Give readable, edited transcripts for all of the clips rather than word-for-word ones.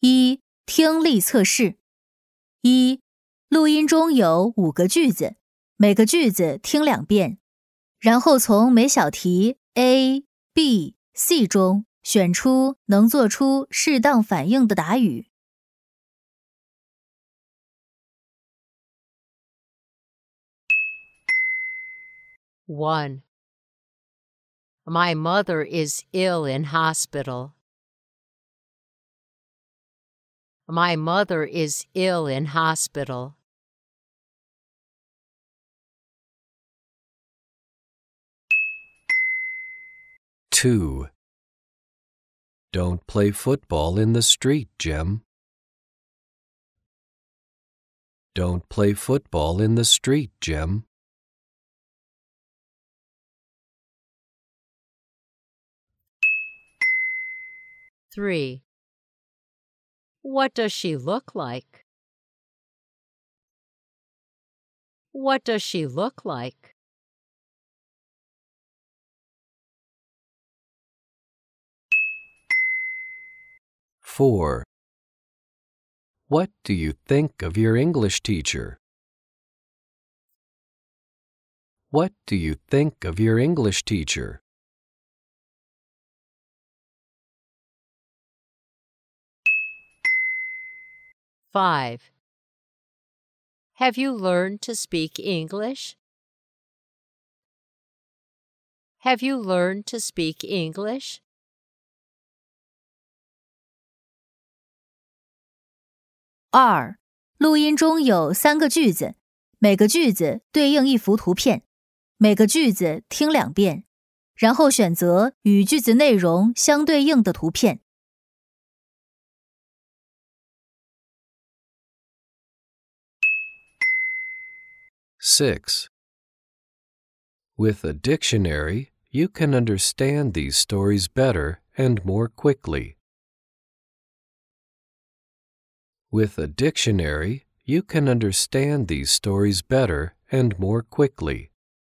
一、听力测试。一、录音中有5个句子，每个句子听2遍，然后从每小题 A、B、C 中选出能做出适当反应的答语。 1. My mother is ill in hospital. My mother is ill in hospital. 2. Don't play football in the street, Jem. Don't play football in the street, Jem. 3. What does she look like? What does she look like? 4. What do you think of your English teacher? What do you think of your English teacher? 5. Have you learned to speak English? Have you learned to speak English? 2、录音中有3个句子，每个句子对应一幅图片，每个句子听2遍，然后选择与句子内容相对应的图片。 6. With a dictionary, you can understand these stories better and more quickly. With a dictionary, you can understand these stories better and more quickly.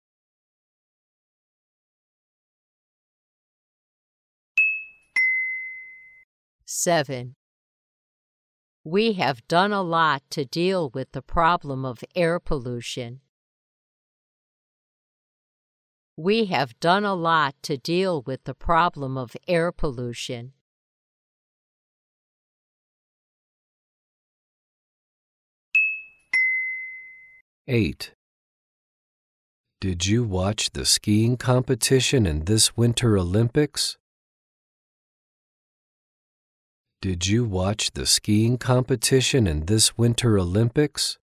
7. We have done a lot to deal with the problem of air pollution. We have done a lot to deal with the problem of air pollution. 8. Did you watch the skiing competition in this Winter Olympics? Did you watch the skiing competition in this Winter Olympics?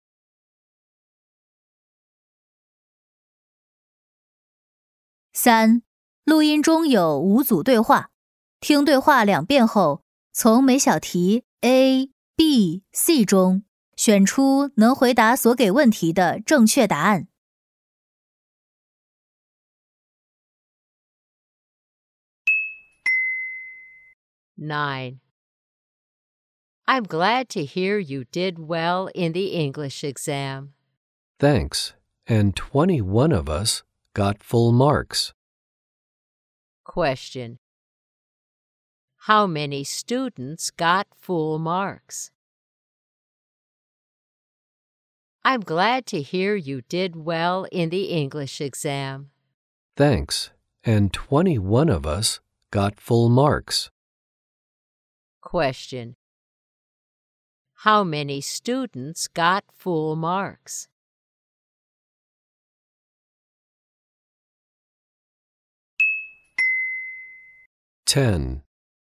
3、录音中有5组对话，听对话2遍后，从每小题 A、B、C 中选出能回答所给问题的正确答案。 9. I'm glad to hear you did well in the English exam. Thanks. And 21 of us got full marks. Question. How many students got full marks? I'm glad to hear you did well in the English exam. Thanks. And 21 of us got full marks. Question. How many students got full marks? Ten.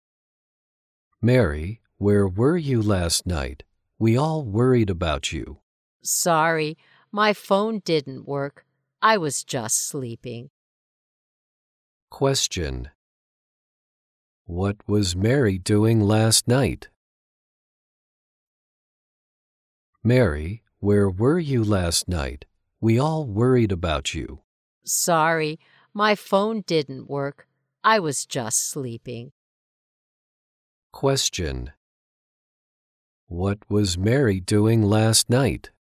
Mary, where were you last night? We all worried about you. Sorry, my phone didn't work. I was just sleeping. Question. What was Mary doing last night? Mary, where were you last night? We all worried about you. Sorry, my phone didn't work. I was just sleeping. Question. What was Mary doing last night?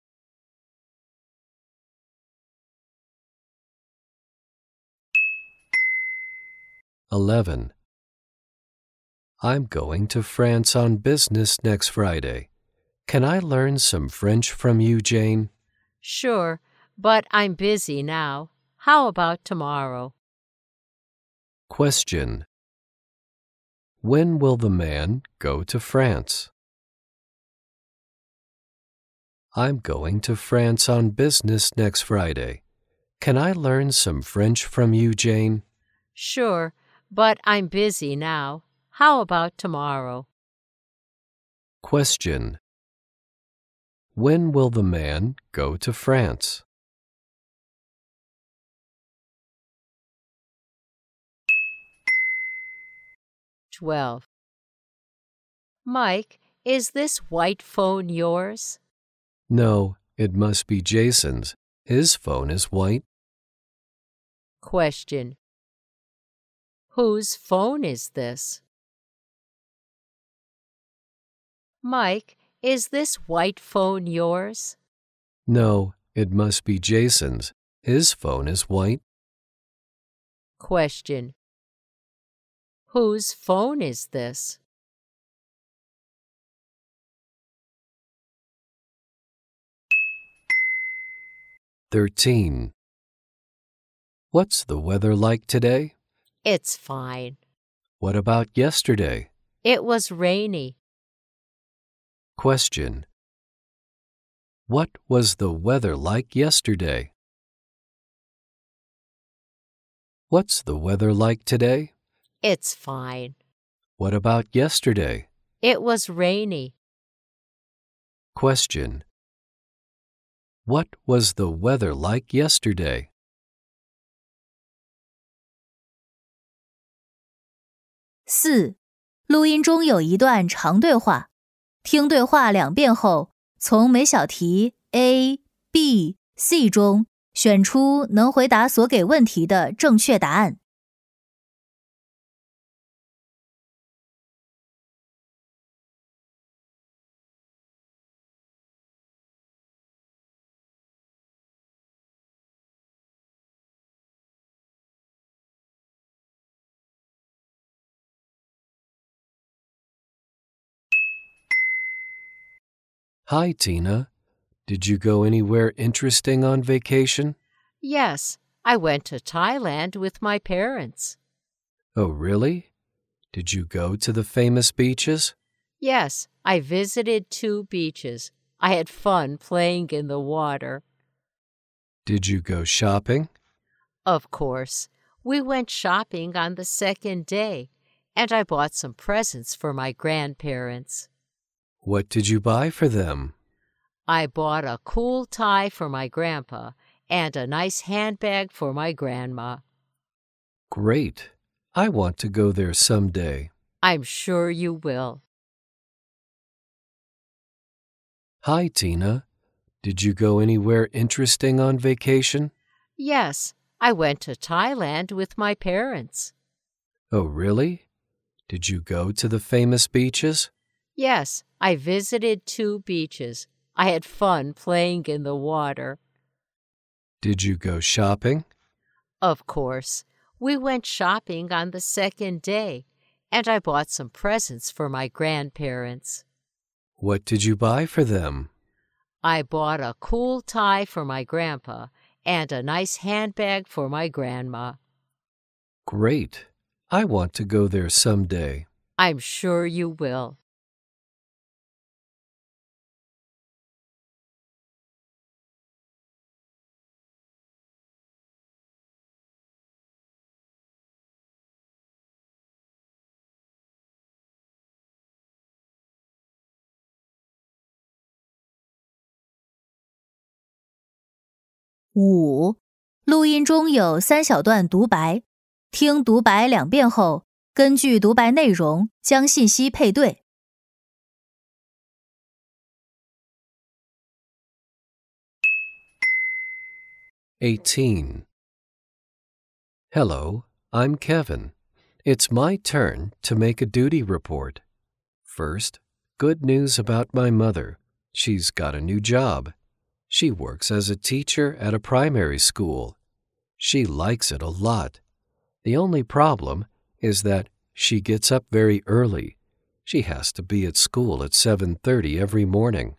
(11) I'm going to France on business next Friday. Can I learn some French from you, Jane? Sure, but I'm busy now. How about tomorrow? Question. When will the man go to France? I'm going to France on business next Friday. Can I learn some French from you, Jane? Sure, but I'm busy now. How about tomorrow? Question. When will the man go to France? "12. Mike, is this white phone yours? No, it must be Jason's. His phone is white. Question. Whose phone is this? Mike, is this white phone yours? No, it must be Jason's. His phone is white. Question. Whose phone is this? "13. What's the weather like today? It's fine. What about yesterday? It was rainy. Question. What was the weather like yesterday? What's the weather like today? It's fine. What about yesterday? It was rainy. Question. What was the weather like yesterday? 4.录音中有一段长对话，听对话2遍后，从每小题 A、B、C 中选出能回答所给问题的正确答案。 Hi, Tina. Did you go anywhere interesting on vacation? Yes, I went to Thailand with my parents. Oh, really? Did you go to the famous beaches? Yes, I visited 2 beaches. I had fun playing in the water. Did you go shopping? Of course, we went shopping on the 2nd day, and I bought some presents for my grandparents. What did you buy for them? I bought a cool tie for my grandpa and a nice handbag for my grandma. Great. I want to go there someday. I'm sure you will. Hi, Tina. Did you go anywhere interesting on vacation? Yes, I went to Thailand with my parents. Oh, really? Did you go to the famous beaches? Yes, I visited 2 beaches. I had fun playing in the water. Did you go shopping? Of course, we went shopping on the 2nd day, and I bought some presents for my grandparents. What did you buy for them? I bought a cool tie for my grandpa and a nice handbag for my grandma. Great. I want to go there someday. I'm sure you will. 5. 录音中有3小段独白，听独白2遍后，根据独白内容将信息配对。 18. Hello, I'm Kevin. It's my turn to make a duty report. First, good news about my mother. She's got a new job. She works as a teacher at a primary school. She likes it a lot. The only problem is that she gets up very early. She has to be at school at 7:30 every morning.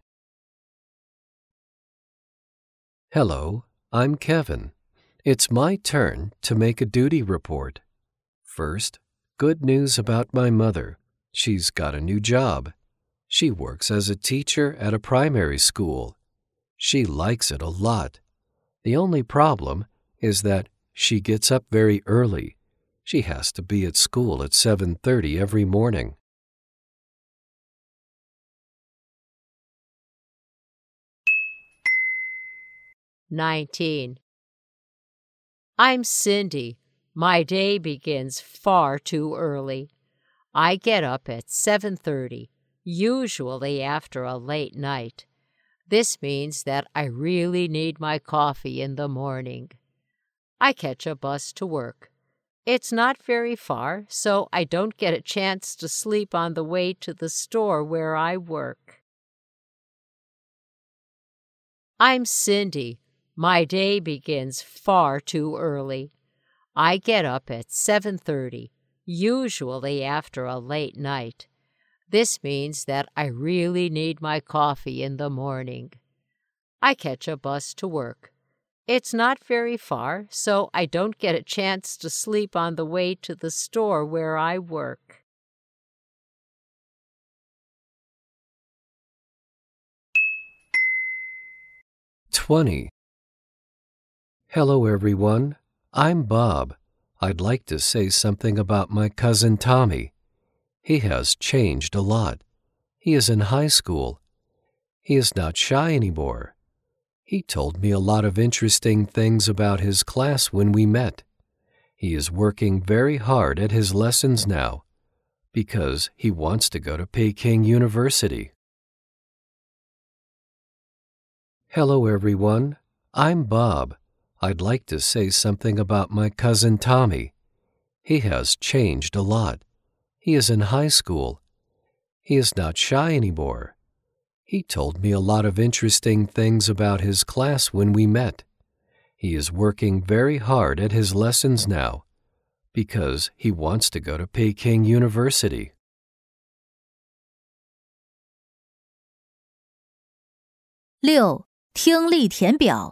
Hello, I'm Kevin. It's my turn to make a duty report. First, good news about my mother. She's got a new job. She works as a teacher at a primary school. She likes it a lot. The only problem is that she gets up very early. She has to be at school at 7:30 every morning. "19. I'm Cindy. My day begins far too early. I get up at 7:30, usually after a late night. This means that I really need my coffee in the morning. I catch a bus to work. It's not very far, so I don't get a chance to sleep on the way to the store where I work. I'm Cindy. My day begins far too early. I get up at 7:30, usually after a late night. This means that I really need my coffee in the morning. I catch a bus to work. It's not very far, so I don't get a chance to sleep on the way to the store where I work. "20. Hello, everyone. I'm Bob. I'd like to say something about my cousin Tommy. He has changed a lot. He is in high school. He is not shy anymore. He told me a lot of interesting things about his class when we met. He is working very hard at his lessons now because he wants to go to Peking University." Hello, everyone. I'm Bob. I'd like to say something about my cousin Tommy. He has changed a lot. He is in high school. He is not shy anymore. He told me a lot of interesting things about his class when we met. He is working very hard at his lessons now because he wants to go to Peking University. 6. 听力填表。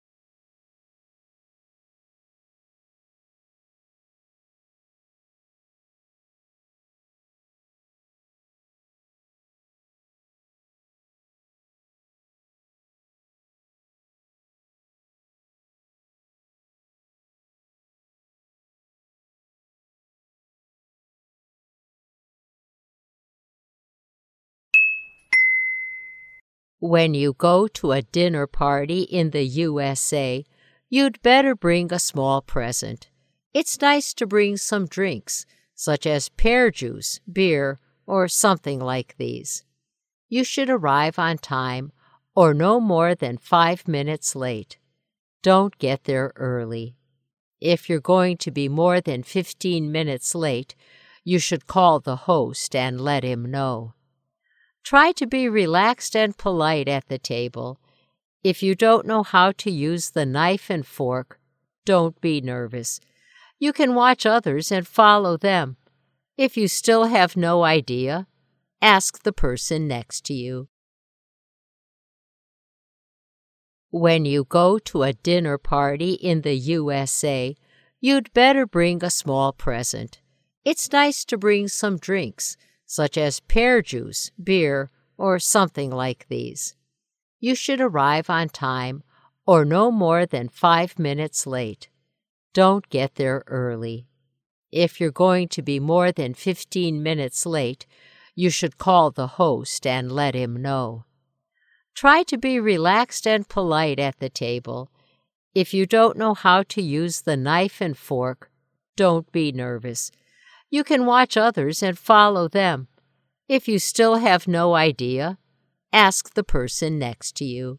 When you go to a dinner party in the USA, you'd better bring a small present. It's nice to bring some drinks, such as pear juice, beer, or something like these. You should arrive on time or no more than 5 minutes late. Don't get there early. If you're going to be more than 15 minutes late, you should call the host and let him know. Try to be relaxed and polite at the table. If you don't know how to use the knife and fork, don't be nervous. You can watch others and follow them. If you still have no idea, ask the person next to you. When you go to a dinner party in the USA, you'd better bring a small present. It's nice to bring some drinks, such as pear juice, beer, or something like these. You should arrive on time or no more than 5 minutes late. Don't get there early. If you're going to be more than 15 minutes late, you should call the host and let him know. Try to be relaxed and polite at the table. If you don't know how to use the knife and fork, don't be nervous. You can watch others and follow them. If you still have no idea, ask the person next to you.